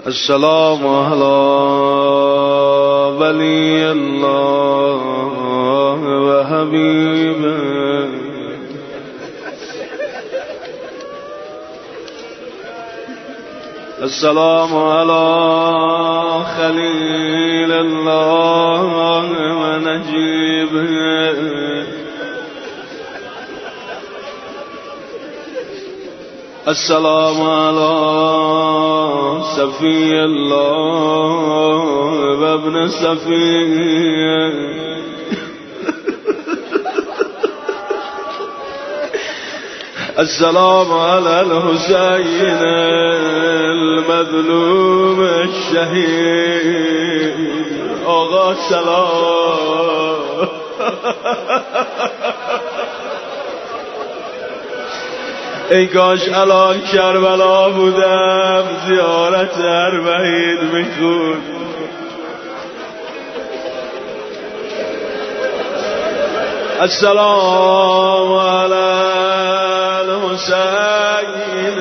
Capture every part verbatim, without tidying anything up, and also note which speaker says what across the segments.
Speaker 1: السلام على ولي الله وحبيبه السلام على خليل الله ونجيبه السلام على صفي الله وابن صفيه السلام على الحسين المظلوم الشهيد آقا سلام ای کاش الان کربلا بودم زیارت اربعین میخون السلام علی الحسین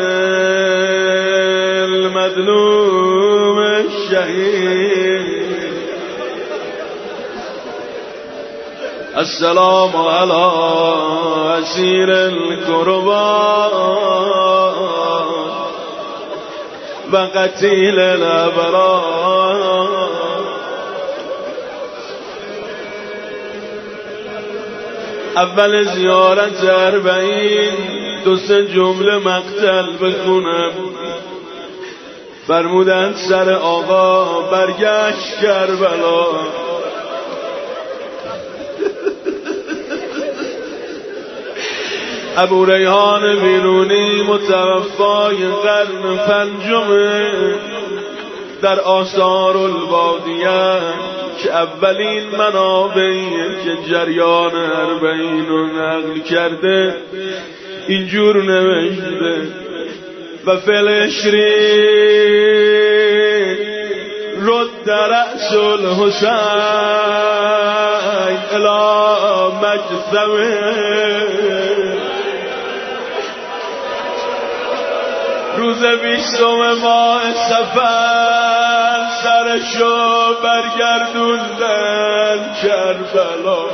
Speaker 1: المظلوم الشهید السلام على اسیر القربان و قتیل الابرار اول زیارت اربعین دو سه جمله مقتل بخونم. فرمودند سر آقا برگشت کربلا، ابو ریحان بیرونی متوفای قرن پنجمه در آثار البادیه که اولین منابعی که جریان اربعین رو نقل کرده اینجور نوشته و فلشری رد رأس الحسین الی مجثمه. روز بیستم ماه صفر سرشو برگردوندن کربلا،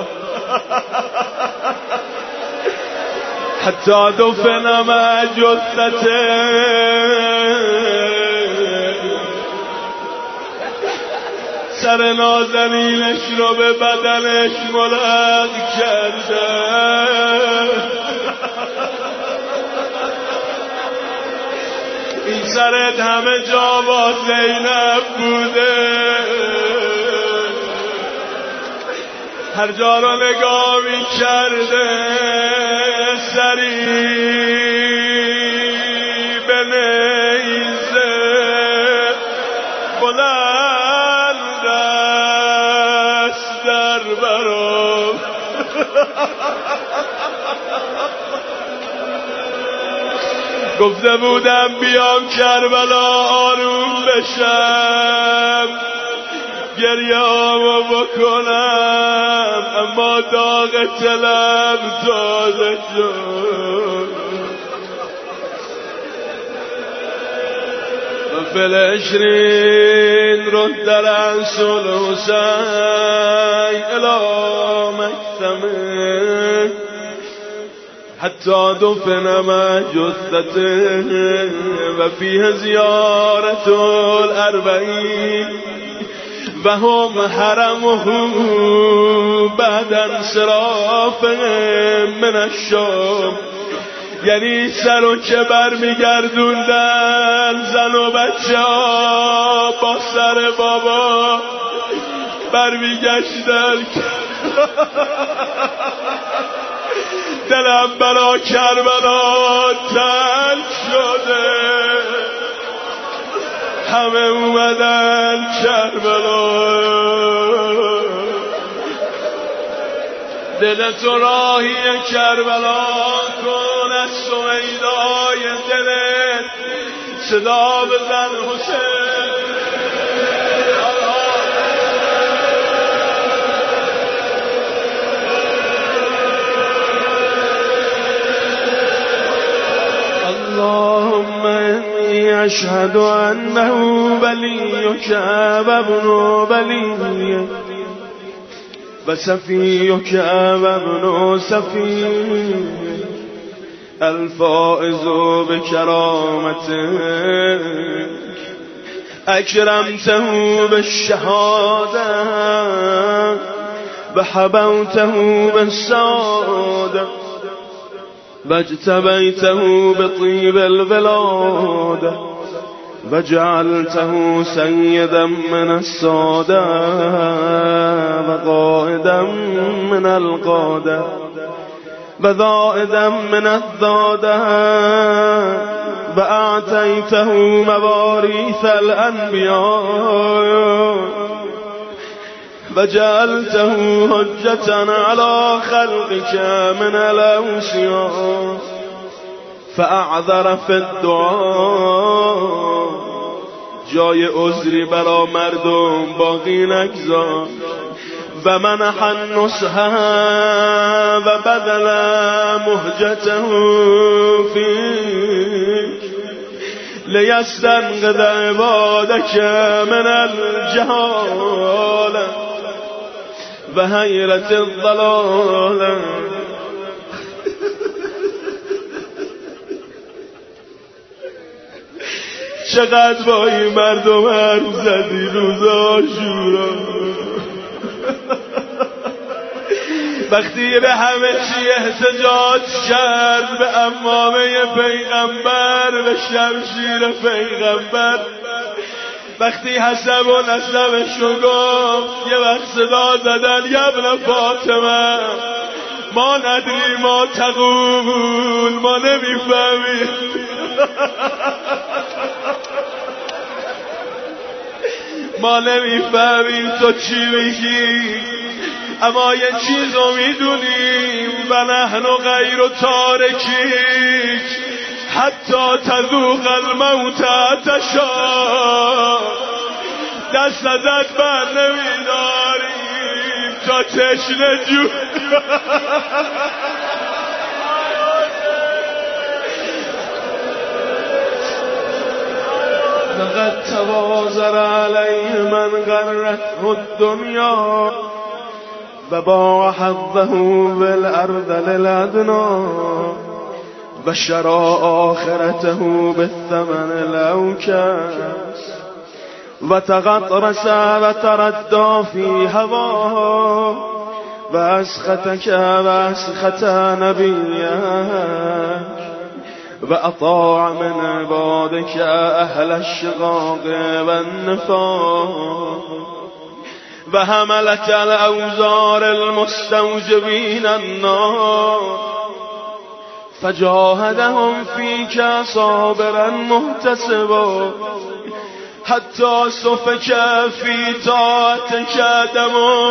Speaker 1: حتی دفنم جثته سر نازنینش رو به بدنش ملحق کرده. این سرت همه جا با زینب بوده، هر جا رو نگاه می کرده سری به نیزه بلند است در برام. گفته بودم بیام کربلا آروم بشم گریه‌امو بکنم، اما داغ طلب تازه شد و فلشرین رد رأس الحسین الی مجثمه حتی دفنم جثته و فیه زیارت الاربعین و هم حرمه بعد انصرافهم من الشام. یعنی سر و که بر میگردوندن زن و بچه ها با سر بابا بر میگشتن. دلم برا کربلا تنگ شده، همه اومدن کربلا. دل تو راهی کربلا کن، از سویدای دلت صدا بزن حسین. اللهم إني إني أشهد أنه وليك وابن وليك وسفيك وابن سفيك الفائز بكرامتك أكرمته بالشهادة وحبوته بالسعادة واجتبيته بطيب الولادة وجعلته سيدا من السادة وقائدا من القادة وذائدا من الذادة وأعطيته مواريث الأنبياء وجعلته حجة على خلقك من الأوصياء فأعذر في الدعاء جای عذری برا مردم باقی نگذاشت و منح النصح و بدل مهجته فيك ليستنقذ عبادك من الجهالة وحيرة الضلالة. چقدر با این مردم حرف زدی روز عاشورا، وقتی به همه چی احتجاج کرد، به عمامه پیغمبر، به شمشیر پیغمبر، وقتی حسب و نسبشو گفت یه وقت صدا زدن یبن فاطمه ما ندری ما تقول، ما نمیفهمیم ما نمیفهمیم تو چی میگی، اما یه چیزو میدونیم و نحن غیر و تارکیک حتی تذوق الموت تشا، دست ازت بر نمیداریم تا تشنه جون. لقد توازر علیه من غرته الدنیا و باع حظه بالارض للادنا و شرا آخرته بالثمن الاوکس و تغطرس و تردى فی هواه و اسختک و اسخت نبیک و اطاع من عبادك اهل الشقاق والنفاق و حملت الاوزار المستوجبین النار فجاهدهم فيك صابرا محتسبا حتى سفك في طاعتك دما.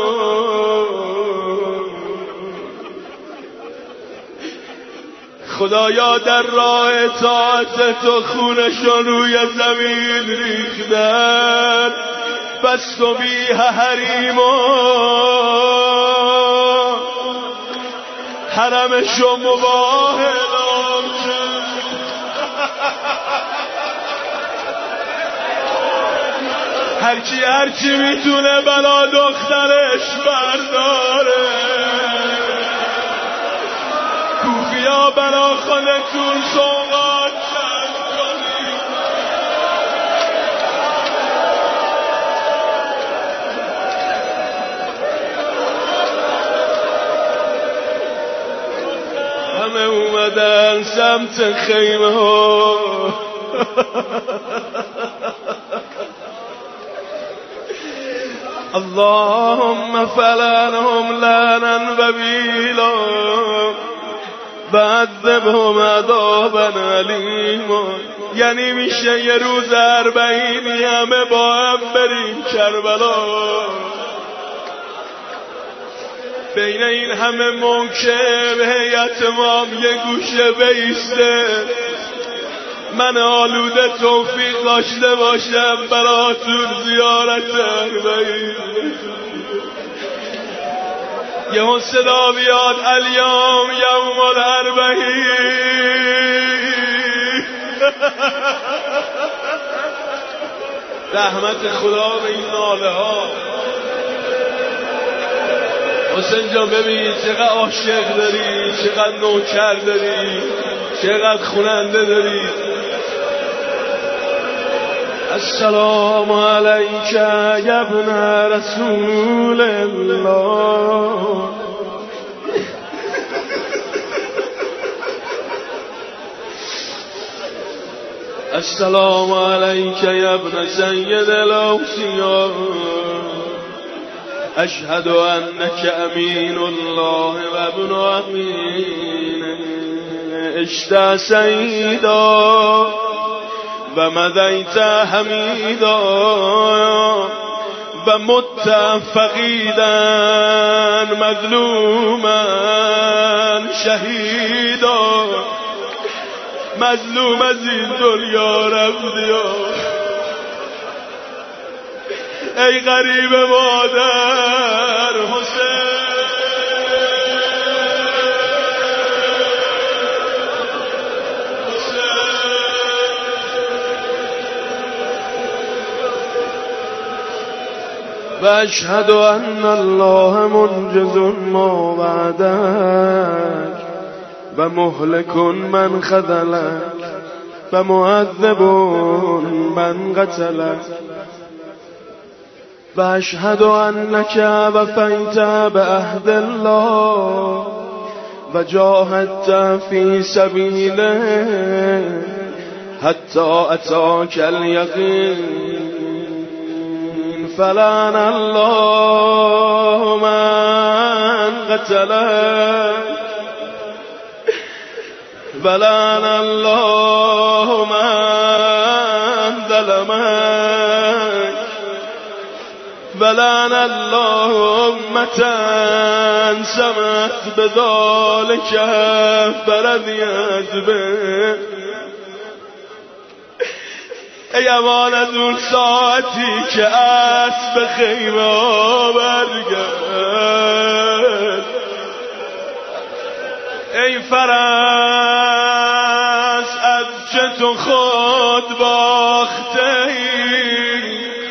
Speaker 1: خدایا در راه طاعت تو خونشون روی زمین ریختن، بس تو بیه حریما حرمشو مباه اعلام کرد. هرکی هرچی میتونه بلا دخترش برداره، کوفیا بلا خودتون سوغات چند کنید. همه اومدن سمت خیمه ها، اللهم فلعنهم لعنا وبیلا بعذبهم عذابا علیما. یعنی میشه یه روز اربعینی همه با هم بریم کربلا، بین این همه منکر هیئت امام یه گوشه بیسته، من آلوده توفیق داشته باشم براتون زیارت اربعین. یه صدا بیاد الیوم یوم الاربعین. رحمت خدا به این ناله ها. حسین جان ببین چقدر عاشق داری، چقدر نوکر داری، چقدر خوننده داری. السلام علیک یا ابن رسول الله. السلام علیک یا ابن سید الاوصیاء. اشهد انک امین الله و ابن امینه. اشت سیدا و مدیت حمیدا و مت فقیدا مظلوما شهیدا. مظلوم از این دنیا رفتی ای غریب مادر حسین. و اشهد ان الله منجز ما وعدک و مهلک من خذلک و معذب من قتلک. و اشهد انک وفیت بعهد الله و جاهدت فی سبیله حتی اتاک الیقین. فلعن الله من قتلک ولعن الله من ظلمک ولعن الله امة سمعت بذلك فرضیت به. ای امان از اون ساعتی که اسب خیمه ها برگرد. ای فرس از چه تو خود باخته ای،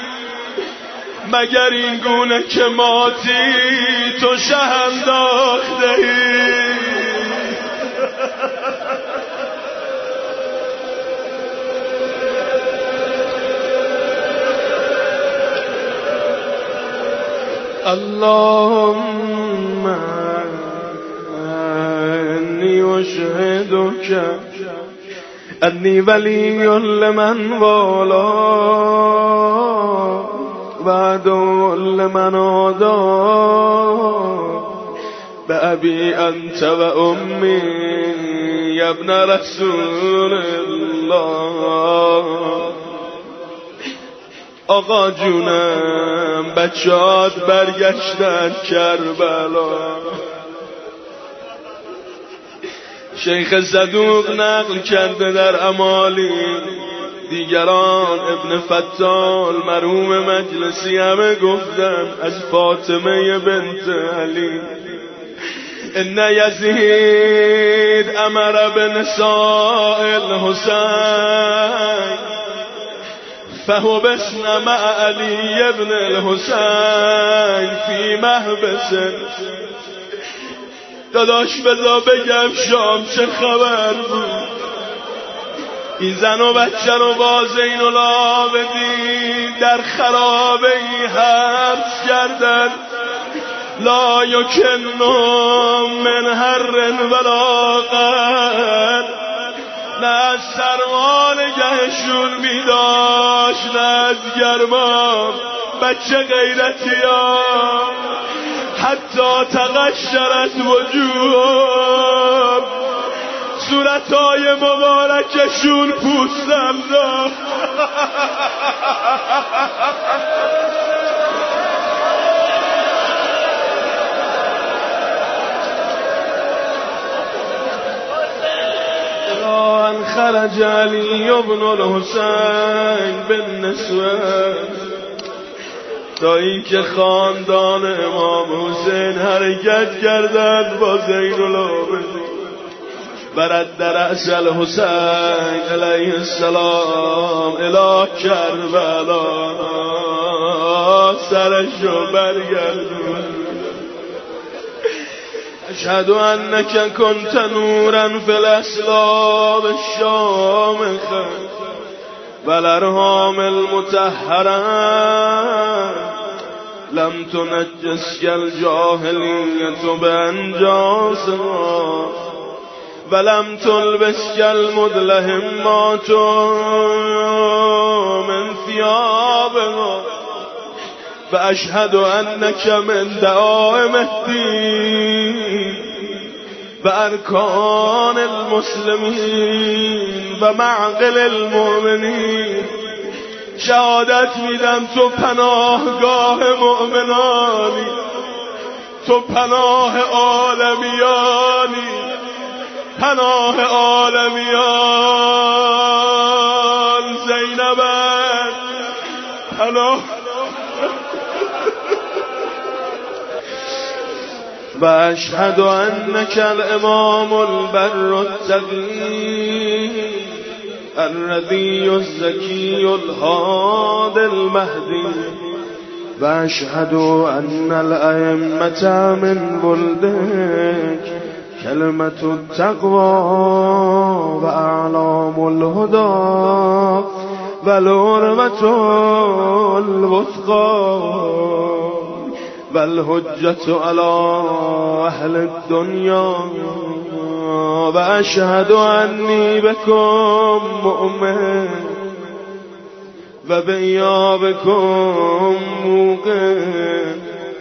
Speaker 1: مگر این گونه که ماتی تو شه انداخته ای. اللهم انی اشهدک انی ولی لمن والا و عدو لمن عادا بأبی انت و امی یا ابن رسول الله. آقا جونم بچه‌هات برگشتن کربلا. شیخ صدوق نقل کرده در امالی، دیگران ابن فتال مرحوم مجلسی همه گفتن از فاطمه بنت علی. ان یزید امر بنساء الحسین فحبسن مع علی ابن الحسین فی محبس. داداش بذار بگم شام چه خبر بود. این زن و بچه رو با زین العابدین در خرابه ای حبس کردن. لا یکنهم من حر ولا قر. نه از سرما نگهشون میداشت نه از گرما. بچه غیرتی ها حتی تقشرت وجوه، صورتهای مبارکشون پوستم داشت. ان خرج علی ابن الحسین بالنسوه. تا اینکه خاندان امام حسین حرکت کردند با زین العابدین. برد رأس الحسین علیه السلام الی کربلا، سرشو برگردون. اشهد انک کنت نورا فی الاسلام الشامخه والارحام المطهره لم تنجسک الجاهلیت بانجاسها ولم تلبسک المدلهمات من ثيابها فاشهد انک من دعائم الدین و ارکان المسلمین و معقل المؤمنین. شهادت میدم تو پناهگاه مؤمنانی، تو پناه عالمیانی، پناه عالمیان. زینب پناه و اشهد انک الامام البر التقی الرضی الزکی الهادی المهدی و اشهد ان الائمة من ولدک کلمة التقوى و اعلام الهدى و العروة الوثقى والحجة على اهل الدنيا و اشهد انی بكم مؤمن و بإیابکم موقن.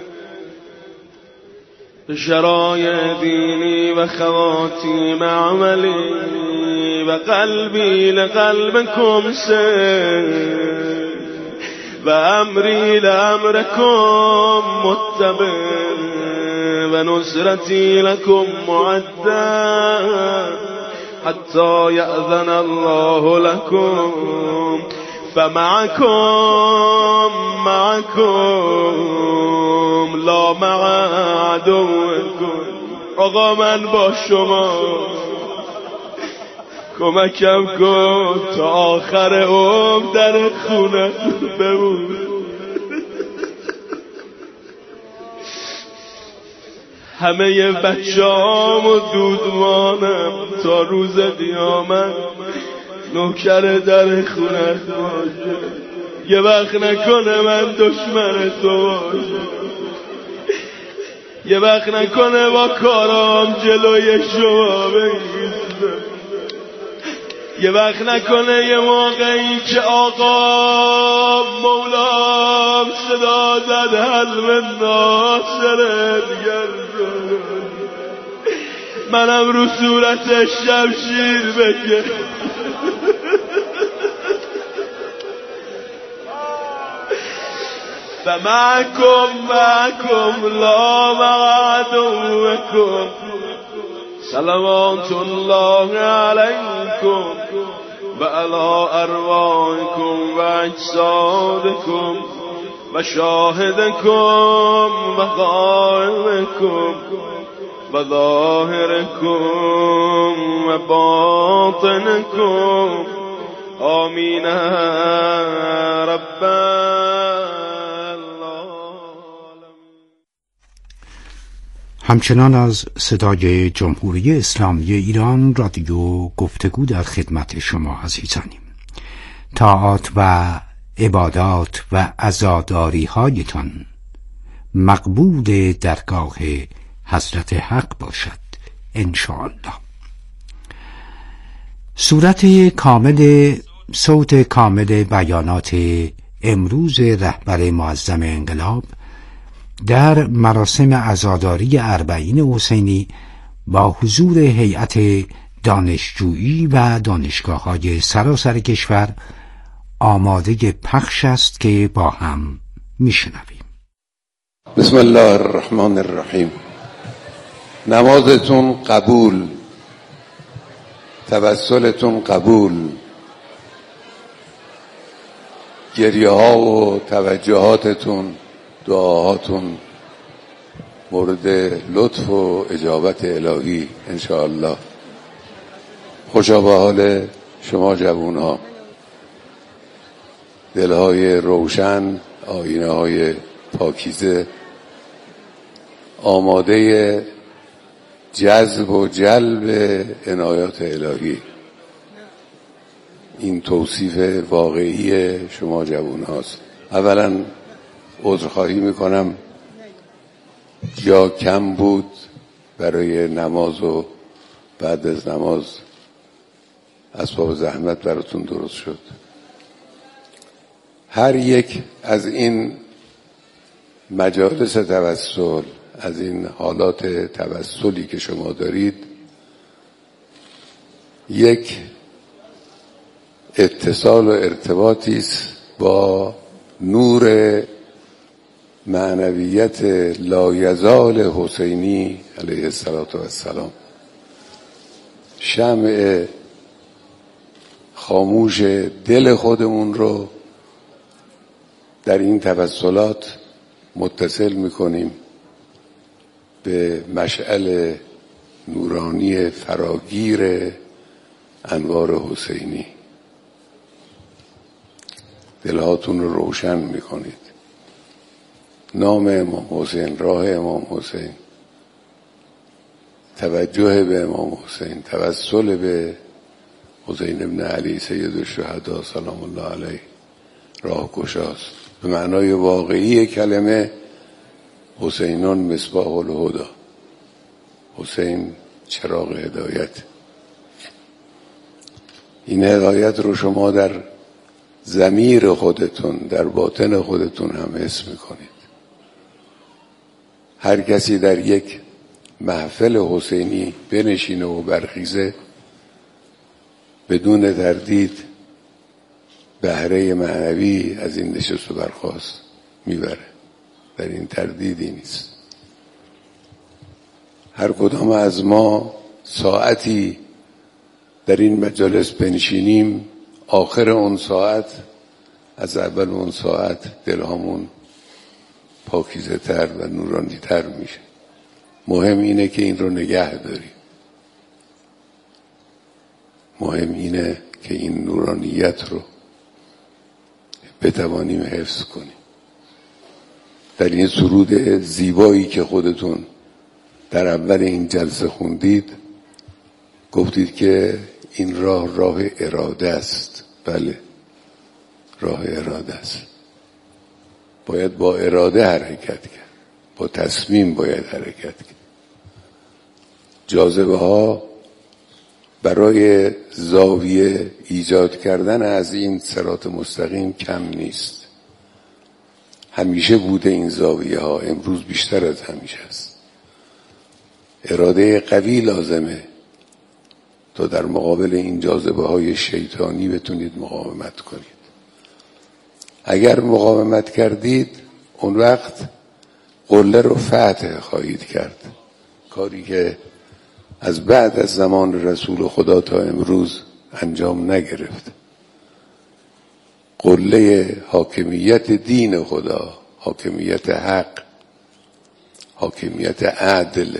Speaker 1: شرایع دینی و خواتیم عملی و قلبی لقلبکم سر و امری لامرکم متبع و نصرتی لکم معدد حتی یأذن الله لکم فمعکم معکم لا مع عدوکم. آقا من با شما، کمکم کن تا آخر عمر در خونه بمون. همه بچه‌ام و دودمانم تا روز قیامت نوکر در خونه باشه. یه وقت نکنه من دشمن تو باشه، یه وقت نکنه با کارام جلوی شما بگیرم، یه وقت نکنه یه موقعی که آقا مولام صدا زد حل من ناصره دیگر منم رو صورتش شمشیر بگه. فمعكم معكم لا مع عدوكم صلوات الله عليكم وعلى أرواحكم وأجسادكم وشاهدكم وغائبكم وظاهركم وباطنكم آمين رب
Speaker 2: همچنان از صدای جمهوری اسلامی ایران رادیو گفتگو در خدمت شما عزیزانیم. طاعات و عبادات و عزاداری هایتان مقبول درگاه حضرت حق باشد انشاءالله. صورت کامل صوت کامل بیانات امروز رهبر معظم انقلاب در مراسم عزاداری اربعین حسینی با حضور هیئت دانشجویی و دانشگاه‌های سراسر کشور آماده پخش است که با هم میشنویم.
Speaker 3: بسم الله الرحمن الرحیم. نمازتون قبول، توسلتون قبول، گریه ها و توجهاتتون، دعاهاتون مورد لطف و اجابت الهی انشاءالله. خوشا به حال شما جوانها، دلهای روشن، آینه های پاکیزه، آماده جذب و جلب عنایات الهی. این توصیف واقعی شما جوان هاست. اولا عذرخواهی میکنم یا کم بود برای نماز و بعد از نماز اسباب زحمت براتون درست شد. هر یک از این مجالس توسل، از این حالات توسلی که شما دارید، یک اتصال و ارتباطی است با نور معنویت لایزال حسینی علیه السلام. شمع خاموش دل خودمون رو در این توسلات متصل میکنیم به مشعل نورانی فراگیر انوار حسینی. دلهاتون رو روشن میکنید. نام امام حسین، راه امام حسین، توجه به امام حسین، توسل به حسین ابن علی سید الشهدا سلام الله علیه راه گشاست. به معنای واقعی کلمه حسینون مصباح الهدی، حسین چراغ هدایت. این هدایت رو شما در ضمیر خودتون، در باطن خودتون هم حس میکنید. هر کسی در یک محفل حسینی بنشینه و برخیزه، بدون تردید بهره معنوی از این نشست و برخاست میبره. در این تردیدی نیست. هر کدام از ما ساعتی در این مجالس بنشینیم، آخر اون ساعت از اول اون ساعت دلهامون پاکیزه تر و نورانی تر میشه. مهم اینه که این رو نگه داریم. مهم اینه که این نورانیت رو بتوانیم حفظ کنیم. در این سرود زیبایی که خودتون در اول این جلسه خوندید، گفتید که این راه راه اراده است. بله، راه اراده است. باید با اراده حرکت کرد، با تصمیم باید حرکت کرد. جاذبه ها برای زاویه ایجاد کردن از این صراط مستقیم کم نیست. همیشه بوده این زاویه ها، امروز بیشتر از همیشه است. اراده قوی لازمه تا در مقابل این جاذبه های شیطانی بتونید مقاومت کنید. اگر مقاومت کردید، اون وقت قله رو فتح خواهید کرد. کاری که از بعد از زمان رسول خدا تا امروز انجام نگرفت. قله حاکمیت دین خدا، حاکمیت حق، حاکمیت عدل،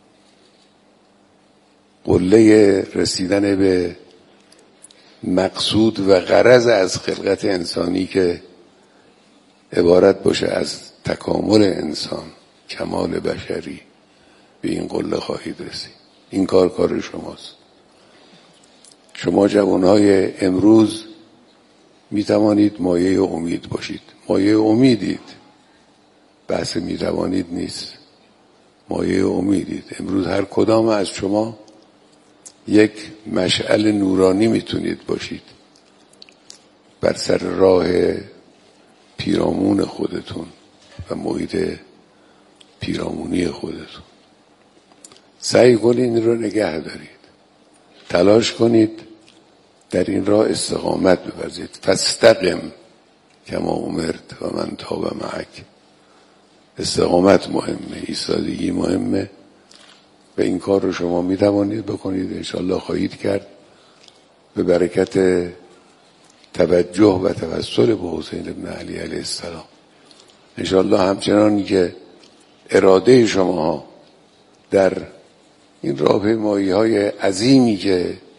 Speaker 3: قله رسیدن به مقصود و غرض از خلقت انسانی که عبارت باشه از تکامل انسان، کمال بشری، به این قله خواهید رسید. این کار کار شماست. شما جوانهای امروز می توانید مایه امید باشید. مایه امیدید. بحث می توانید نیست. مایه امیدید. امروز هر کدام از شما یک مشعل نورانی میتونید باشید بر سر راه پیرامون خودتون و محیط پیرامونی خودتون. سعی کنید این رو نگه دارید. تلاش کنید در این راه استقامت بورزید. فاستقم کما امرت و من تاب معک. استقامت مهمه، ایستادگی مهمه و این کار رو شما می توانید بکنید. انشالله خواهید کرد به برکت توجه و توسل به حسین بن علی علیه السلام. انشالله همچنان که اراده شما در این راهپیمایی های عظیمی که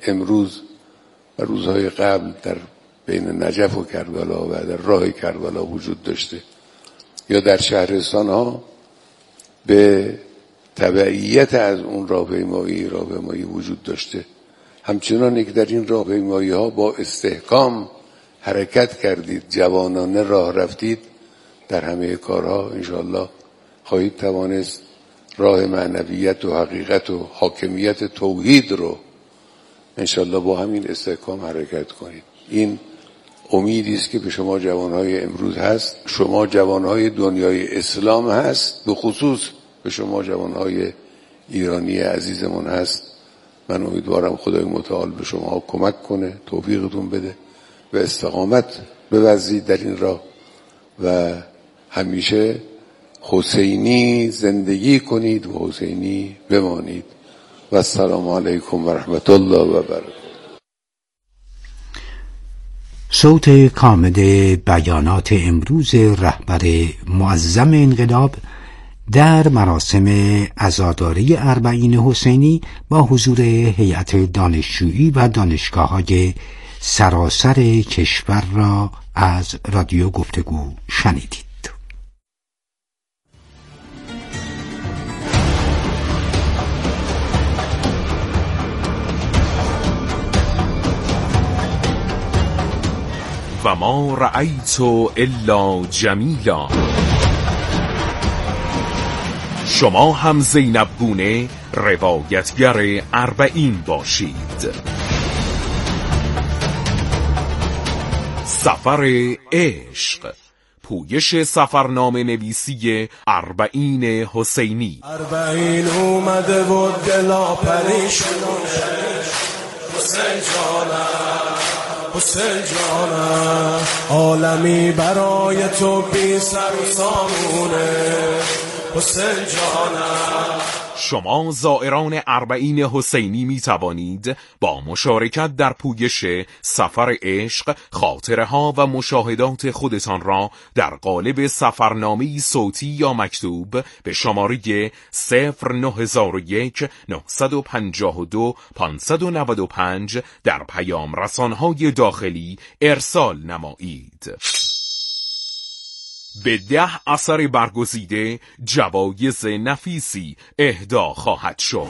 Speaker 3: امروز و روزهای قبل در بین نجف و کربلا و در راه کربلا وجود داشته یا در شهرستان ها به تبعیت از اون راهپیمایی راهپیمایی وجود داشته. همچنان که در این راهپیمایی ها با استحکام حرکت کردید، جوانانه راه رفتید، در همه کارها انشاءالله خواهید توانست راه معنویت و حقیقت و حاکمیت توحید رو انشاءالله با همین استحکام حرکت کنید. این امیدی است که به شما جوانهای امروز هست، شما جوانهای دنیای اسلام هست، به خصوص به شما جوانهای ایرانی عزیزمون هست. من امیدوارم خدای متعال به شما کمک کنه، توفیقتون بده و استقامت بورزید در این راه و همیشه حسینی زندگی کنید و حسینی بمانید. و السلام علیکم و رحمت الله و برکاته.
Speaker 2: صوت کامل بیانات امروز رهبر معظم انقلاب در مراسم عزاداری اربعین حسینی با حضور هیئت دانشجویی و دانشگاه‌های سراسر کشور را از رادیو گفتگو شنیدید.
Speaker 4: و ما رأیت الا جمیلا. شما هم زینب گونه روایتگر اربعین باشید. سفر عشق، پویش سفرنامه نویسی اربعین حسینی.
Speaker 5: اربعین اومده و دلا پریشونه، حسین جانم حسین جانم، عالمی برای تو بی سر و سامونه، حسین جانم.
Speaker 4: شما زائران اربعین حسینی می توانید با مشارکت در پویش سفر عشق خاطره ها و مشاهدات خودتان را در قالب سفرنامه‌ای صوتی یا مکتوب به شماره صفر نه صفر یک نه پنج دو پنج نه پنج در پیام رسانهای داخلی ارسال نمایید. به ده اثر برگزیده جوایز نفیسی اهدا خواهد شد.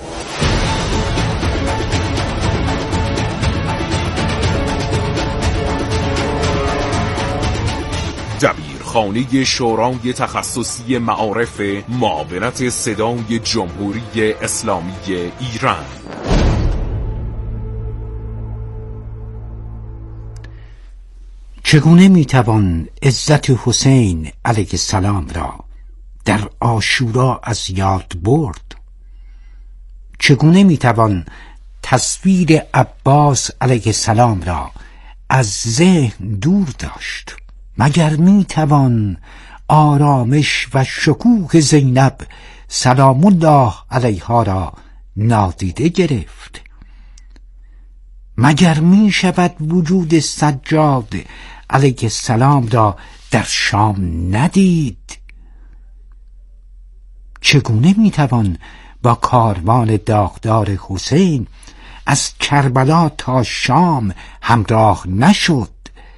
Speaker 4: دبیرخانه شورای تخصصی معارف معاونت صدای جمهوری اسلامی ایران.
Speaker 2: چگونه میتوان عزت حسین علیه السلام را در عاشورا از یاد برد؟ چگونه میتوان تصویر عباس علیه السلام را از ذهن دور داشت؟ مگر میتوان آرامش و شکوه زینب سلام الله علیها را نادیده گرفت؟ مگر می شود وجود سجاد علیه السلام را در شام ندید؟ چگونه می توان با کاروان داغدار حسین از کربلا تا شام همراه نشد؟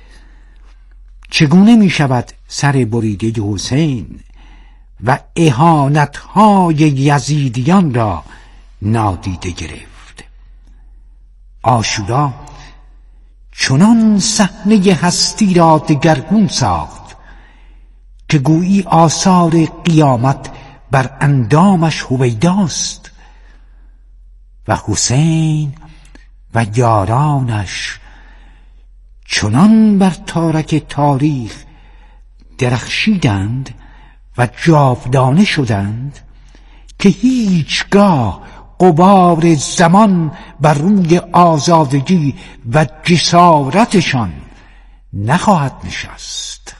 Speaker 2: چگونه می شود سر بریده حسین و اهانت‌های یزیدیان را نادیده گرفت؟ عاشورا چنان صحنه هستی را دگرگون ساخت که گویی آثار قیامت بر اندامش هویداست و حسین و یارانش چنان بر تارک تاریخ درخشیدند و جاودانه شدند که هیچگاه غبار زمان بر روی آزادگی و جسارتشان نخواهد نشست.